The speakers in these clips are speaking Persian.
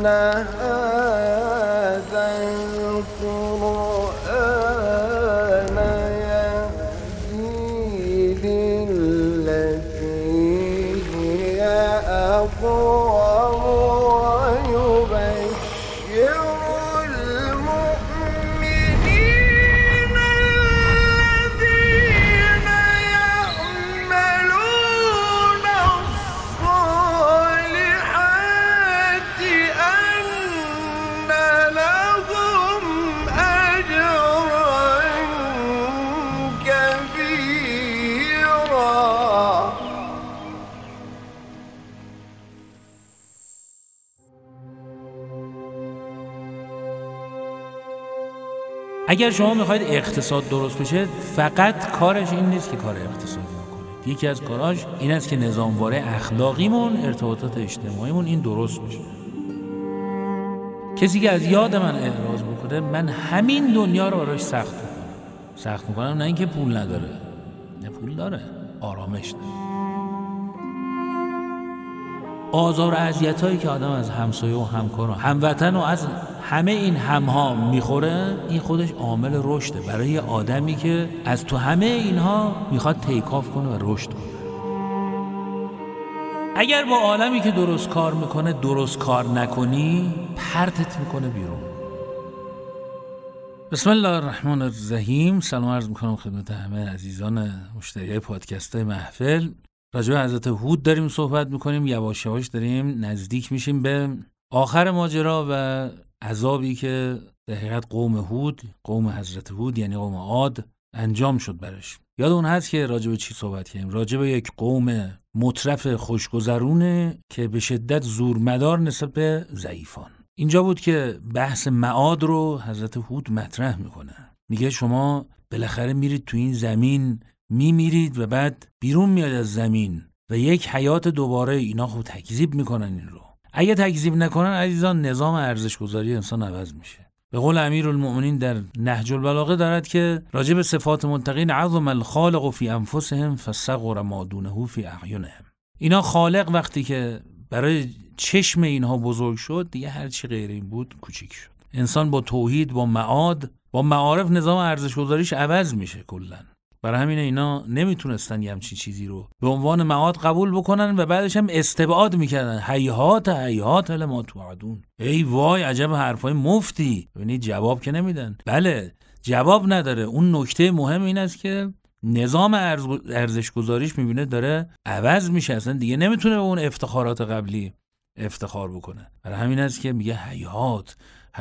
هذا القرآن يهدي للتي هي أقوم ويبشر المؤمنين الذين يعملون الصالحات أن لهم أجرا كبيرا. اگر شما میخواید اقتصاد درست بشه، فقط کارش این نیست که کار اقتصادی بکنید. یکی از کاراش این است که نظامواره اخلاقیمون، ارتباطات اجتماعیمون این درست بشه. کسی که از یاد من اعراض بکنه، من همین دنیا رو براش سخت میکنم. نه اینکه پول نداره، نه پول داره، آرامش داره. آزار و اذیتایی که آدم از همسایه و همکار و هموطن و از همه این همها میخوره، این خودش عامل رشده برای یه آدمی که از تو همه اینها میخواد تیکاف کنه و رشد کنه. اگر با عالمی که درست کار میکنه درست کار نکنی، پرتت میکنه بیرون. بسم الله الرحمن الرحیم. سلام عرض میکنم خدمت همه عزیزان مشتریای پادکست های محفل. راجع به حضرت هود داریم صحبت میکنیم، یواش یواش داریم نزدیک میشیم به آخر ماجرا و عذابی که در حقیقت قوم هود، قوم حضرت هود یعنی قوم عاد انجام شد برش. یاد اون هست که راجع به چی صحبت کردیم؟ راجع به یک قوم مترف خوشگذرونه که به شدت زورمدار نسبت به ضعیفان. اینجا بود که بحث معاد رو حضرت هود مطرح میکنه. میگه شما بالاخره میرید تو این زمین، میمیرید و بعد بیرون میاد از زمین و یک حیات دوباره. اینا خود تکذیب میکنن این رو. اگه تکذیب نکنن عزیزان، نظام ارزش‌گذاری انسان عوض میشه. به قول امیرالمؤمنین در نهج البلاغه دارد که راجع به صفات متقین: عظم الخالق فی انفسهم فصغر ما دونه فی اعینهم. اینا خالق وقتی که برای چشم اینها بزرگ شد، دیگه هر چی غیر این بود کوچیک شد. انسان با توحید، با معاد، با معارف نظام ارزش‌گذاریش عوض میشه کلاً. برای همین اینا نمیتونستن یه همچین چیزی رو به عنوان معاد قبول بکنن و بعدش هم استبعاد میکردن. هیهات لما توعدون. ای وای عجب حرفای مفتی. ببینید جواب که نمیدن. بله جواب نداره. اون نکته مهم این است که نظام ارزش گذاریش میبینه داره عوض میشه، اصلا دیگه نمیتونه به اون افتخارات قبلی افتخار بکنه. برای همین است که میگه هیهات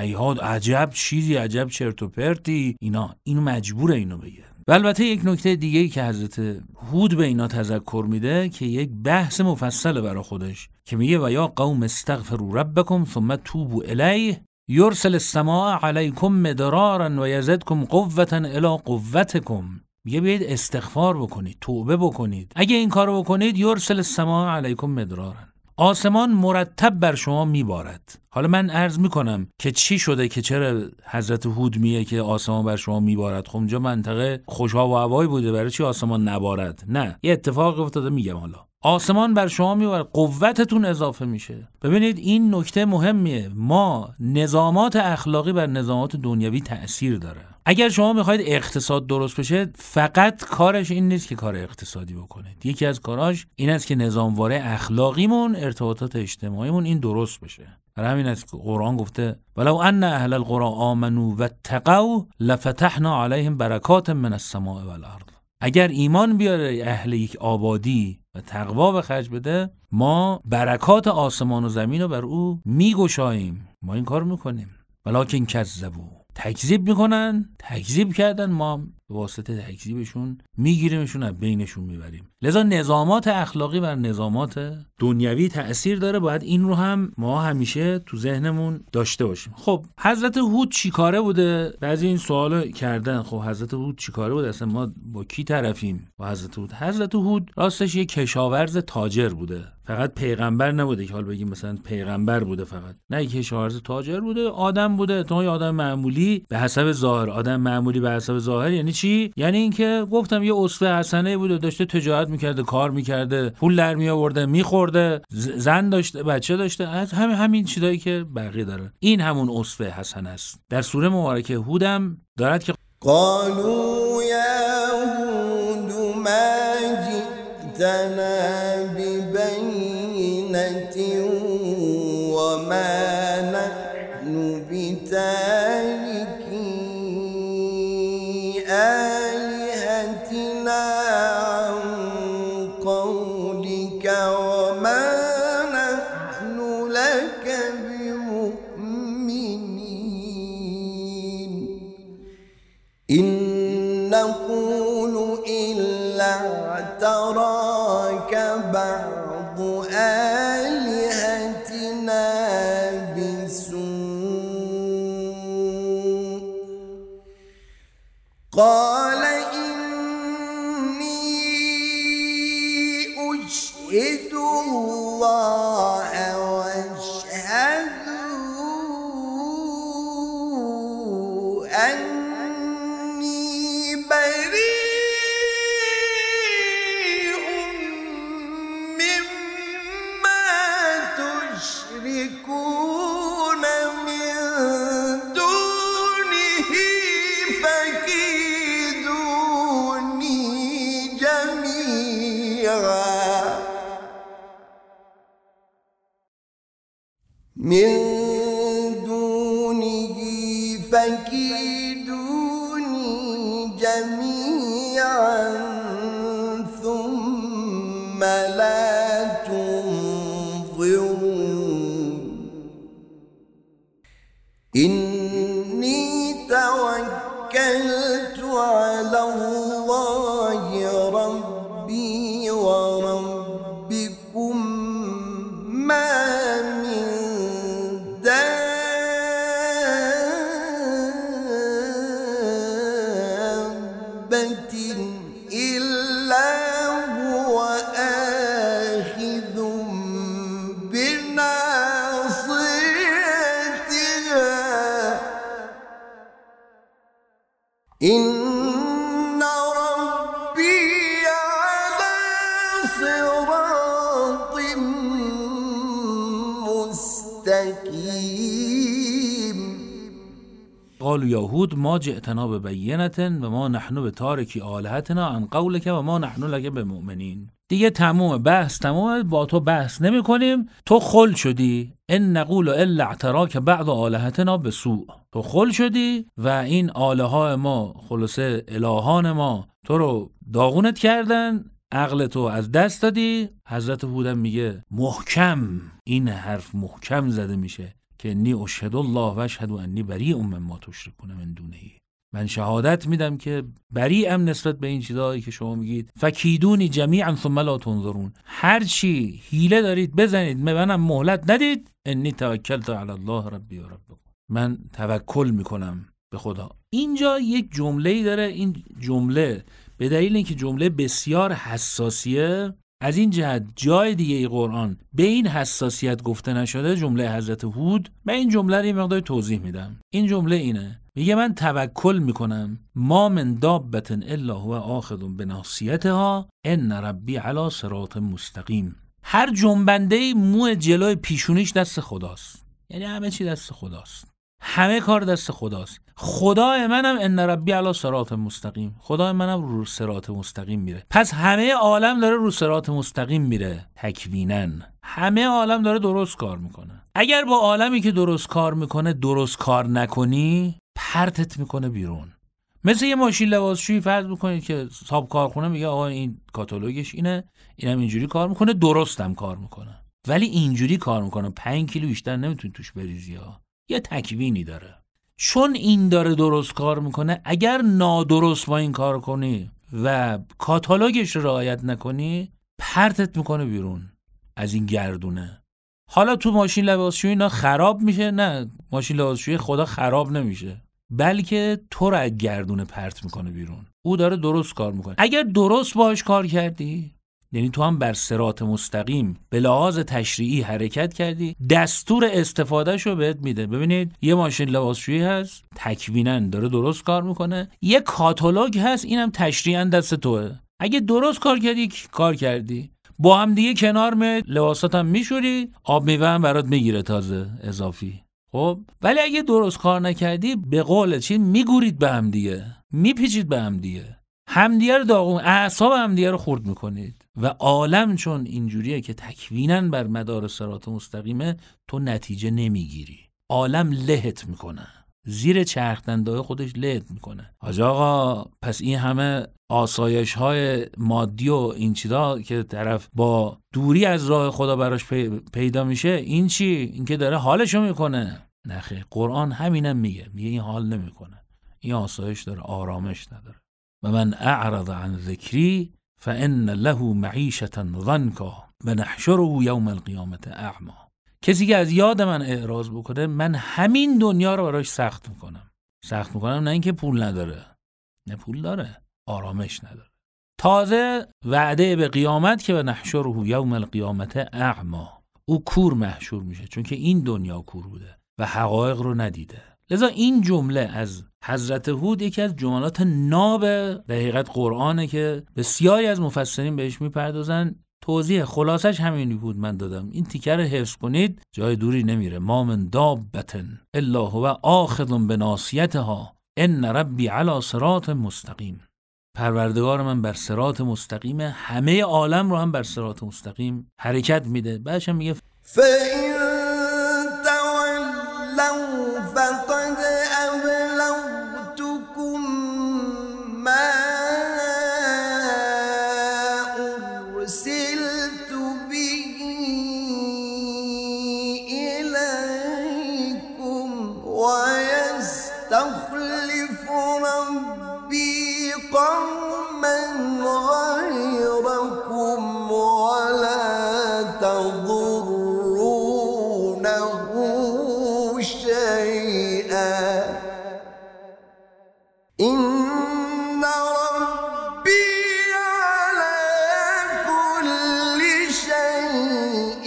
عجب چیزی، عجب چرت و پرتی. اینو مجبوره اینو بگه. و البته یک نکته دیگه‌ای که حضرت هود به اینا تذکر میده که یک بحث مفصله برای خودش، که میگه و یا قوم استغفروا ربکم ثم توبوا الیه یرسل السماء علیکم مدرارا و یزدکم قوة الی قوتکم. میگه بیاید استغفار بکنید، توبه بکنید. اگه این کارو بکنید یرسل السماء علیکم مدرارا، آسمان مرتب بر شما میبارد. حالا من عرض میکنم که چی شده که چرا حضرت هود میگه که آسمان بر شما میبارد. خب اونجا منطقه خوشا و هوایی بوده، برای چی آسمان نبارد؟ نه، یه اتفاق افتاده. میگم حالا آسمان بر شما میبارد، قوتتون اضافه میشه. ببینید این نکته مهمیه. ما نظامات اخلاقی بر نظامات دنیوی تأثیر داره. اگر شما میخواید اقتصاد درست بشه، فقط کارش این نیست که کار اقتصادی بکنید. یکی از کاراش این است که نظامواره اخلاقیمون، ارتباطات اجتماعیمون این درست بشه. برای همین است که قرآن گفته ولو ان اهل القرى آمنوا واتقوا لفتحنا علیهم برکات من السماء والارض. اگر ایمان بیاره اهل یک آبادی و تقوا به خرج بده، ما برکات آسمان و زمین رو بر او میگشاییم. ما این کار میکنیم. ولکن کذبوا، تکذیب میکنن، تکذیب کردن، ما به واسطه تکذیبشون میگیریمشون، از بینشون میبریم. لذا نظامات اخلاقی بر نظامات دنیوی تأثیر داره. باید این رو هم ما همیشه تو ذهنمون داشته باشیم. خب حضرت هود چی کاره بوده؟ بعضی این سوالو کردن. خب حضرت هود چی کاره بوده؟ اصلا ما با کی طرفیم با حضرت هود؟ حضرت هود راستش یک کشاورز تاجر بوده. فقط پیغمبر نبوده که حال بگیم مثلا پیغمبر بوده فقط. نه، یک کشاورز تاجر بوده، آدم بوده. تو آدم معمولی به حسب ظاهر. آدم معمولی به حسب ظاهر یعنی چی؟ یعنی اینکه گفتم یه اسوه حسنه بوده، داشته تجارت میکرده، کار میکرده، پول در میآورده، میخورده، زن داشته، بچه داشته، از همین چیزایی که بقیه داره. این همون اسوه حسنه است. در سوره مبارکه هود هم دارد که قالوا يا هود ما جئتنا ببينة وما نحن بتاركي آلهتنا عن قولك وما نحن لك بمؤمنين إن نقول إلا اعتراك بعض آلهتنا بسوء قال إني أشهد الله واشهدوا أني بريء مما تشركون من دونه فكيدوني جميعا من دونه فكيدوني جميعا ثم لا تنظرون إني توكلت على الله ربي وربكم ما من دابة إلا هو آخذ بناصيتها إن ربي على صراط مستقيم قالوا یا هود ما جئتنا ببینة و ما نحن بتارکی آلهتنا عن قولک و ما نحن لک بمؤمنین. دیگه تموم بحث تموم، با تو بحث نمی کنیم، تو خل شدی. ان نقول الا اعتراک بعض آلهتنا بسوء، تو خل شدی و این آلهه ما، خلاصه الهان ما تو رو داغونت کردن، عقل تو از دست دادی. حضرت هودم میگه محکم، این حرف محکم زده میشه که انی اشهد الله و اشهد انی بریء مما تشرکون من دونه. من شهادت میدم که بریئم نسبت به این چیزایی که شما میگید. فکیدونی جمیعا ثم لا تنظرون، هر چی حیله دارید بزنید، منم مهلت ندید. انی توکلت علی الله ربی و ربکم، من توکل میکنم به خدا. اینجا یک جمله‌ای داره، این جمله به دلیل اینکه جمله بسیار حساسیه، از این جهت جای دیگه ای قرآن به این حساسیت گفته نشده. جمله حضرت هود، من این جمله رو یه مقدار توضیح میدم. این جمله اینه، میگه من توکل میکنم ما من دابة الا هو آخذ بناصیتها ان ربی علی صراط مستقیم. هر جنبنده مو جلوی پیشونیش دست خداست، یعنی همه چی دست خداست، همه کار دست خداست. خدای منم ان ربی علی صراط مستقیم، خدای منم رو صراط مستقیم میره. پس همه عالم داره رو صراط مستقیم میره تکویناً، همه عالم داره درست کار میکنه. اگر با عالمی که درست کار میکنه درست کار نکنی، پرتت میکنه بیرون. مثل یه ماشین لباسشویی فرض بکنید که صاحب کارخونه میگه آقا این کاتالوگش اینه، اینم اینجوری کار میکنه، درستم کار میکنه، ولی اینجوری کار میکنه 5 کیلو بیشتر نمیتونی توش بریزی ها. یه تکوینی داره. چون این داره درست کار میکنه، اگر نادرست با این کار کنی و کاتالوگش رو رعایت نکنی، پرتت میکنه بیرون از این گردونه. حالا تو ماشین لباسشویی اینا خراب میشه؟ نه، ماشین لباسشویی خدا خراب نمیشه، بلکه تو رو از گردونه پرت میکنه بیرون. او داره درست کار میکنه. اگر درست باهاش کار کردی، یعنی تو هم بر صراط مستقیم به لحاظ تشریعی حرکت کردی، دستور استفادهشو بهت میده. ببینید یه ماشین لباسشویی هست تکویناً داره درست کار میکنه، یه کاتالوگ هست اینم تشریعاً دست توه. اگه درست کار کردی با هم دیگه کنار می لباسات هم میشوری، آب میوه هم برات میگیره تازه اضافی. خب ولی اگه درست کار نکردی به قول چی میگورید به هم دیگه، میپیچید به هم دیگه، همدیگه رو داغون، اعصاب همدیگه رو خورد میکنید. و عالم چون اینجوریه که تکویناً بر مدار صراط مستقیمه، تو نتیجه نمیگیری، عالم لهت میکنه، زیر چرخ دندای خودش لهت میکنه. حاج آقا پس این همه آسایش های مادی و این چیزا که طرف با دوری از راه خدا براش پیدا میشه، این چی؟ این که داره حالشو میکنه. نخیر، قرآن همینم میگه این حال نمیکنه، این آسایش داره، آرامش نداره. و من اعرض عن ذکری فان له معیشة ضنکا و نحشره یوم القیامة اعما. کسی که از یاد من اعراض بکنه، من همین دنیا رو براش سخت میکنم. نه اینکه پول نداره، نه پول داره، آرامش نداره. تازه وعده به قیامت که و نحشره یوم القیامة اعما، او کور محشور میشه، چون که این دنیا کور بوده و حقایق رو ندیده. لذا این جمله از حضرت هود یکی از جملات ناب در حقیقت قرآنه که بسیاری از مفسرین بهش میپردازن. توضیح خلاصش همینی بود من دادم، این تیکه رو حفظ کنید جای دوری نمیره. ما من دابتن الا هو آخذ بناصیتها ان ربی علی صراط مستقیم. پروردگار من بر صراط مستقیم، همه عالم رو هم بر صراط مستقیم حرکت میده. بعدش هم میگه فَإِن تَوَلَّوْا فَقَدْ أَبْلَغْتُكُم مَّا أُرْسِلْتُ بِهِ إِلَيْكُمْ وَيَسْتَخْلِفُ رَبِّي قَوْمًا غَيْرَكُمْ وَلَا تَضُرُّونَهُ شَيْئًا إِنَّ رَبِّي عَلَى كُلِّ شَيْءٍ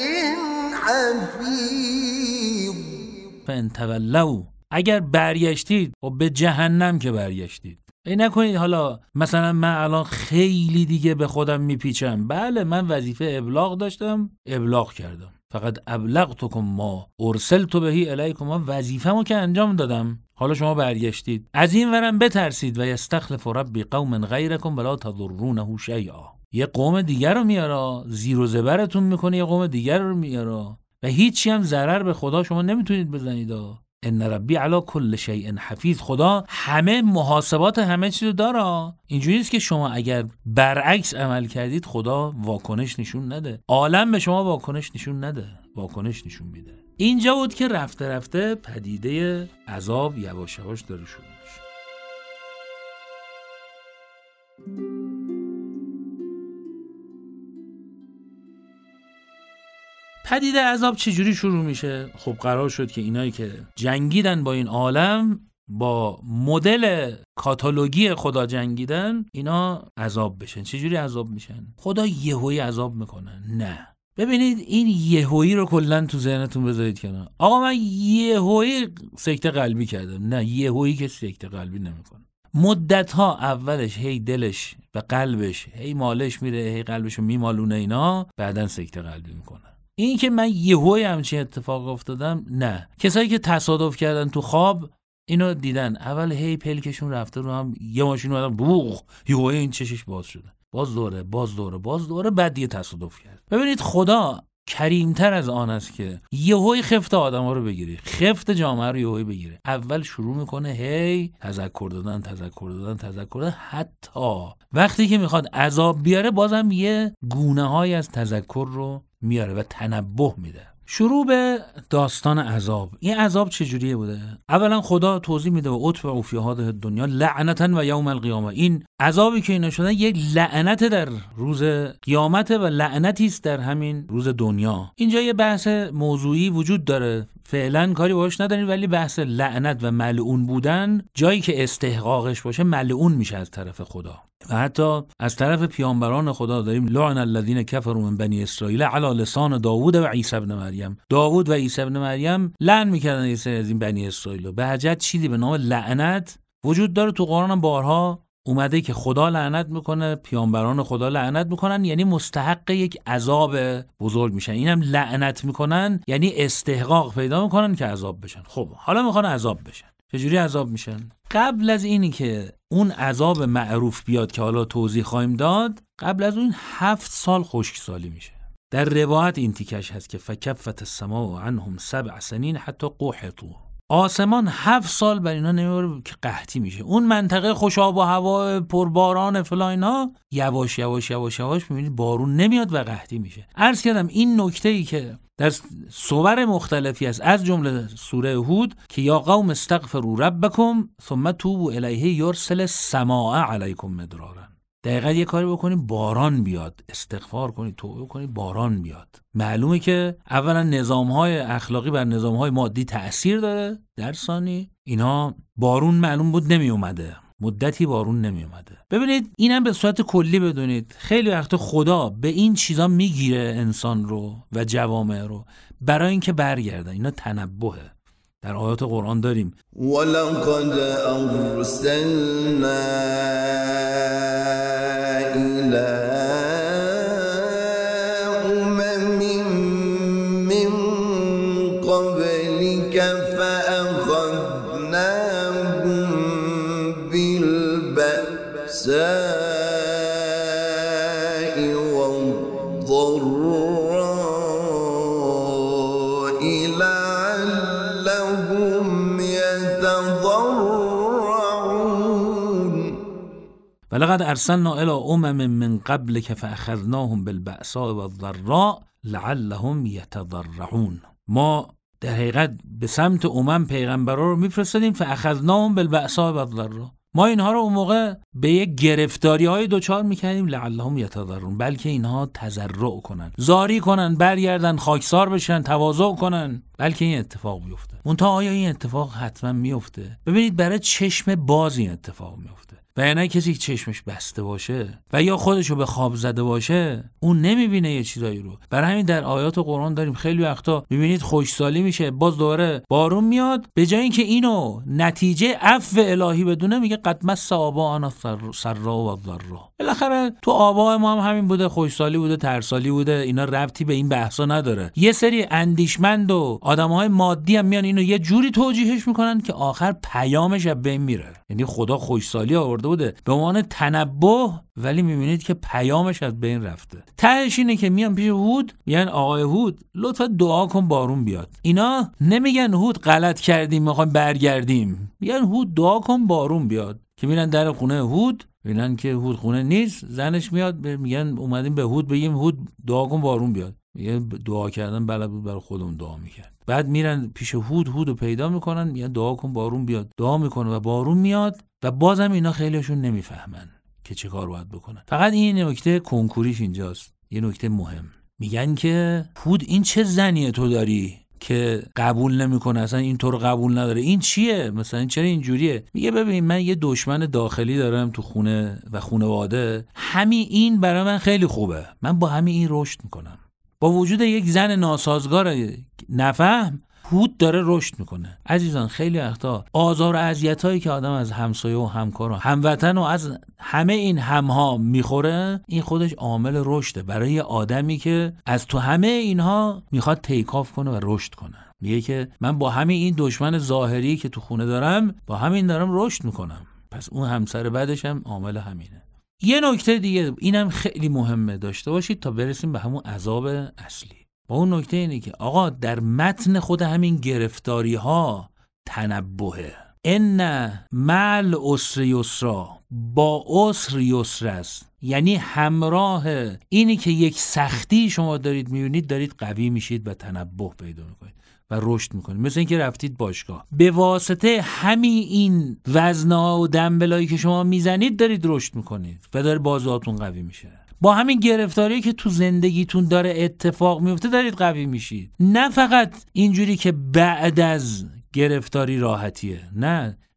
حَفِيظٌ. فَإِن تَوَلَّوْا، اگر برگشتید و به جهنم که برگشتید. ای نکنید حالا مثلا من الان خیلی دیگه به خودم میپیچم. بله من وظیفه ابلاغ داشتم، ابلاغ کردم. فقط ابلغتکم ما ارسلت بهی الیکم، من وظیفه‌مو که انجام دادم. حالا شما برگشتید، از این ورم بترسید. و یستخلف ربی قوما غیرکم ولا تضرونه شیئا. یه قوم دیگر رو میاره، زیر و زبرتون میکنه، یه قوم دیگر رو میاره و هیچی هم ضرر به خدا شما نمیتونید بزنید. ان ربی علی کل شیء حفیظ. خدا همه محاسبات همه چیز داره. اینجوری است که شما اگر برعکس عمل کردید خدا واکنش نشون نده، عالم به شما واکنش نشون نده، واکنش نشون میده. اینجا بود که رفته رفته پدیده عذاب یواش یواش داره شروع میشه. پدیده عذاب چجوری شروع میشه؟ خب قرار شد که اینایی که جنگیدن با این عالم، با مدل کاتالوگی خدا جنگیدن، اینا عذاب بشن. چجوری عذاب میشن؟ خدا یهویی عذاب میکنه؟ نه. ببینید این یهویی رو کلا تو ذهنتون بذارید کنار. آقا من یهویی سکته قلبی کردم. نه، یهویی که سکته قلبی نمیکنه. مدت‌ها اولش هی دلش و قلبش هی مالش میره، هی قلبشو میمالونه اینا، بعدن سکته قلبی میکنه. این که من یهویی همچین اتفاق افتادم، نه. کسایی که تصادف کردن تو خواب اینو دیدن، اول هی پلکشون رفته رو هم، یه ماشین اومدن بوغ، یهویی این چشش باز شده، باز دوره بعد دیگه تصادف کرد. ببینید خدا کریمتر از آن است که یهویی خفت آدم‌ها رو بگیره، خفت جامعه رو یهویی بگیره. اول شروع میکنه هی تذکر دادن، حتی وقتی که میخواد عذاب بیاره بازم یه گونه‌هایی از تذکر رو میاره و تنبه میده. شروع به داستان عذاب. این عذاب چجوریه بوده؟ اولا خدا توضیح میده و اتبعوا فی هذه الدنیا لعنتا و یوم القیامه. این عذابی که اینا شدن یک لعنت در روز قیامت و لعنتی است در همین روز دنیا. اینجا یه بحث موضوعی وجود داره، فعلا کاری باش نداریم، ولی بحث لعنت و ملعون بودن، جایی که استحقاقش باشه ملعون میشه از طرف خدا. و حتی از طرف پیامبران خدا داریم لعن الذین کفروا من بنی اسرائیل علی لسان داوود و عیسی ابن مریم. داوود و عیسی ابن مریم لعن میکردن از این بنی اسرائیل. به حجت چیزی به نام لعنت وجود داره، تو قرآن هم بارها اومده که خدا لعنت میکنه، پیامبران خدا لعنت میکنن، یعنی مستحق یک عذاب بزرگ میشن. اینم لعنت میکنن یعنی استحقاق پیدا میکنن که عذاب بشن. خب حالا میخوان عذاب بشن. چجوری عذاب میشن؟ قبل از اینی که اون عذاب معروف بیاد که حالا توضیح خواهیم داد، قبل از اون 7 سال خشکسالی میشه. در روایت این تیکش هست که فکفت السماء عنهم 7 سنین حتی قحطوا. آسمان 7 سال بر اینا نمیبره که قحطی میشه. اون منطقه خوش آب و هوا پرباران فلان اینا یواش یواش یواش یواش میبینید بارون نمیاد و قحطی میشه. عرض کردم این نکته‌ای که در سور مختلفی است، از جمله سوره هود که یا قوم استغفروا ربکم ثم توبوا الیه یرسل السماء علیکم مدرارا. دقیقاً یه کاری بکنید باران بیاد، استغفار کنید، توبه کنید، باران بیاد. معلومه که اولا نظام‌های اخلاقی بر نظام‌های مادی تأثیر داره، در ثانی اینا بارون معلوم بود نمی اومده، مدتی بارون نمی اومده. ببینید اینم به صورت کلی بدونید خیلی وقت خدا به این چیزا میگیره انسان رو و جوامع رو برای اینکه برگردن. اینا تنبهه. در آیات قرآن داریم ولقد ارسلنا الى امم من قبلك فاخذناهم بالبأساء والضراء لعلهم يتضرعون. ولقد ارسلنا الى امم من قبلك فاخذناهم بالبأساء والضراء لعلهم يتضرعون. ما در حقیقت به سمت پیغمبرا رو میفرستادیم فاخذناهم بالبأساء والضراء. ما اینها رو اون موقع به یک گرفتاری‌های دوچار می‌کردیم لعلهم یتضرعون، بلکه اینها تضرع کنن، زاری کنن، برگردن، خاکسار بشن، تواضع کنن، بلکه این اتفاق بیفته. منتها آیا این اتفاق حتما میفته؟ ببینید برای چشم باز این اتفاق میفته. و یعنی کسی که چشمش بسته باشه و یا خودشو به خواب زده باشه اون نمیبینه یه چیزایی رو. برای همین در آیات قرآن داریم خیلی وقتا میبینید خوشسالی میشه، باز دوباره بارون میاد، به جای اینکه اینو نتیجه عفو الهی بدونه میگه قد مس آباءنا السرا والضرا. بالاخره تو آباء ما هم همین بوده، خوشسالی بوده، ترسالی بوده، اینا ربطی به این بحثا نداره. یه سری اندیشمند و آدمهای مادی هم میان اینو یه جوری توجیهش میکنن که آخر پیامش از بین میره. یعنی خدا خوشسالی آورده بوده به عنوان تنبه، ولی میبینید که پیامش از بین رفته. تهش اینه که میان پیش هود میگن آقای هود لطفا دعا کن بارون بیاد. اینا نمیگن هود غلط کردیم میخوایم برگردیم، میگن هود دعا کن بارون بیاد. که میرن در خونه هود میبینن که هود خونه نیست، زنش میاد میگن اومدیم به هود بگیم هود دعا کن بارون بیاد. میگه دعا کردن بلد بود برای خودمون دعا میکرد. بعد میرن پیش هودو پیدا میکنن میگن دعا کن بارون بیاد، دعا میکنه و بارون میاد و بازم اینا خیلیشون نمیفهمن که چه کار باید بکنن. فقط این نکته کنکوریش اینجاست، یه نکته مهم. میگن که هود این چه زنیه تو داری که قبول نمیکنه، اصلا این تو رو قبول نداره، این چیه مثلا، چرا اینجوریه؟ میگه ببین من یه دشمن داخلی دارم تو خونه و خانواده، همین این برای من خیلی خوبه، من با همین این رشد میکنم. با وجود یک زن ناسازگار نفهم هود داره رشد میکنه. عزیزان خیلی وقتا آزار و اذیتایی که آدم از همسایه و همکار و هموطن و از همه این همها میخوره، این خودش عامل رشده برای آدمی که از تو همه اینها میخواد تیکاف کنه و رشد کنه. میگه که من با همین این دشمن ظاهری که تو خونه دارم با همین دارم رشد میکنم، پس اون همسر بعدش هم عامل همینه. یه نکته دیگه اینم خیلی مهمه داشته باشید تا برسیم به همون عذاب اصلی. با اون نکته اینه که آقا در متن خود همین گرفتاری ها تنبهه. ان مع العسر یسرا، با عسر یسر است. یعنی همراه اینی که یک سختی شما دارید میبینید دارید قوی میشید و تنبه پیدا میکنید و رشد میکنید. مثل اینکه رفتید باشگاه، به واسطه همین این وزن‌ها و دمبلایی که شما میزنید دارید رشد میکنید و داره بازوهاتون قوی میشه. با همین گرفتاری که تو زندگیتون داره اتفاق میفته دارید قوی میشید. نه فقط اینجوری که بعد از گرفتاری راحتیه، نه،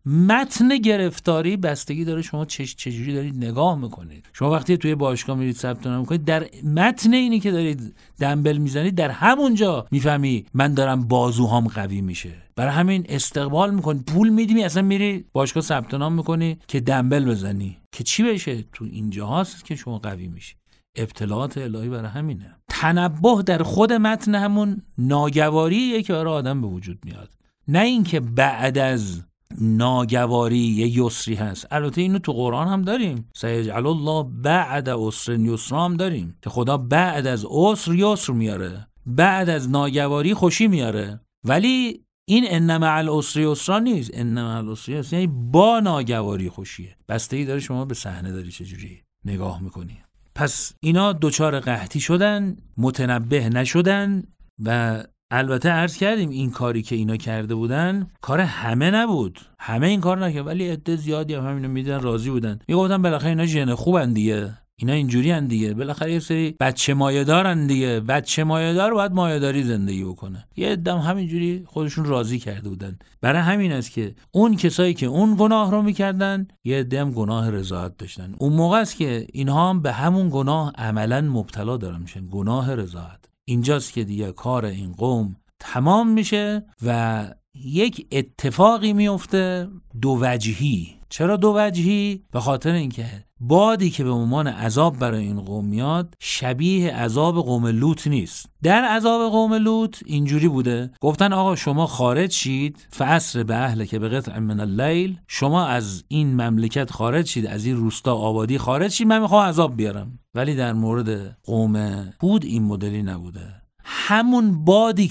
متن گرفتاری بستگی داره شما چجوری دارید نگاه میکنید. شما وقتی توی باشگاه میرید ثبت نام میکنید، در متن اینی که دارید دمبل میزنید در همونجا میفهمی من دارم بازوهام قوی میشه. برای همین استقبال میکنی، پول میدی، اصلا میری باشگاه ثبت نام میکنی که دمبل بزنی که چی بشه؟ تو اینجا هست که شما قوی میشی. ابتلاعات الهی برای همینه. تنبه در خود متن همون ناگواریه که برای آدم به وجود میاد، نه اینکه بعد از ناگواری یه یسری هست. البته اینو تو قرآن هم داریم، سیجعل الله بعد عسر یسرا هم داریم که خدا بعد از عسر یسر میاره، بعد از ناگواری خوشی میاره. ولی این ان مع العسر یسرا نیست، ان مع العسر یسرا یعنی با ناگواری خوشیه. بستگی داره شما به صحنه داری چجوری نگاه میکنی. پس اینا دوچار قحطی شدن، متنبه نشدن و البته عرض کردیم این کاری که اینا کرده بودن کار همه نبود، همه این کار نکرد، ولی عده زیادی هم همینو میدن، راضی بودن، میگفتن بالاخره اینا ژن خوبن دیگه، اینا اینجوری ان دیگه، بالاخره یه سری بچه مایه‌دارن دیگه، بچه مایه‌دار باید مایه‌داری زندگی بکنه. یه عده همینجوری خودشون راضی کرده بودن. برای همین است که اون کسایی که اون گناه رو میکردن یه عده هم گناه رضایت داشتن. اون موقع است که اینها هم به همون گناه عملاً مبتلا دارن میشن، گناه رضایت. اینجاست که دیگه کار این قوم تمام میشه و یک اتفاقی میفته دو وجهی. چرا دو وجهی؟ به خاطر اینکه بادی که به عنوان عذاب برای این قوم میاد شبیه عذاب قوم لوط نیست. در عذاب قوم لوط اینجوری بوده، گفتن آقا شما خارج شید، فاسر به اهلک بقطع من اللیل، شما از این مملکت خارج شید، از این روستا آبادی خارج شید، من میخوام عذاب بیارم. ولی در مورد قوم هود این مدلی نبوده. همون بادی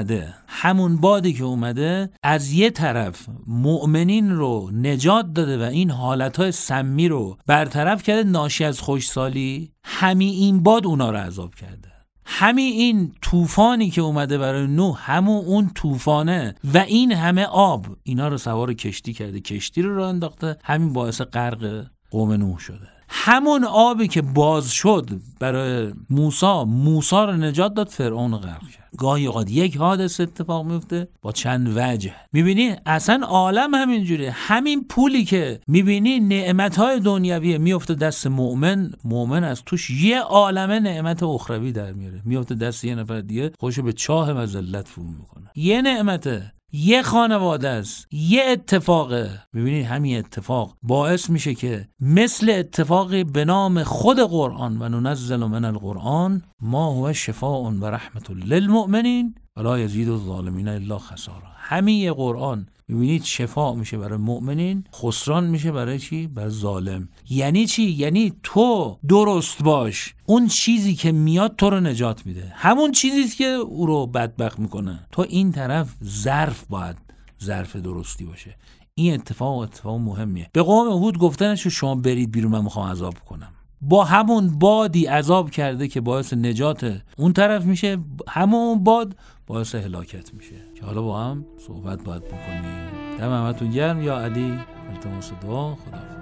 که اومده از یه طرف مؤمنین رو نجات داده و این حالتهای سمی رو برطرف کرده ناشی از خوشسالی، همین این باد اونا رو عذاب کرده. همین این طوفانی که اومده برای نوح، همون اون طوفانه و این همه آب اینا رو سوار کشتی کرده، کشتی رو انداخته، همین باعث غرق قوم نوح شده. همون آبی که باز شد برای موسی رو نجات داد، فرعون رو غرق کرد. گاهی اوقات یک حادثه اتفاق میفته با چند وجه. میبینی اصلا عالم همینجوره. همین پولی که میبینی نعمتهای دنیوی میفته دست مؤمن از توش یه عالمه نعمت اخروی در میاره، میفته دست یه نفر دیگه، خودشو به چاه مذلت فرو میکنه. یه نعمته، یه خانواده است، یه اتفاقه. ببینید همین اتفاق باعث میشه که مثل اتفاقی به نام خود قرآن و ننزل من القرآن ما هو شفاء و رحمت للمؤمنین ولا یزید الظالمین الا خسارا. همین یه قرآن میبینید شفا میشه برای مؤمنین، خسران میشه برای چی؟ برای ظالم. یعنی چی؟ یعنی تو درست باش، اون چیزی که میاد تو رو نجات میده، همون چیزیست که او رو بدبخت میکنه. تو این طرف باید ظرف درستی باشه. این اتفاق مهمیه. به قوم هود گفتنش شما برید بیرون، من میخوام عذاب کنم. با همون بادی عذاب کرده که باعث نجات اون طرف میشه، همون باد باعث هلاکت میشه. که حالا با هم صحبت باید بکنیم. دم همتون گرم. یا علی، التماس دعا. خدا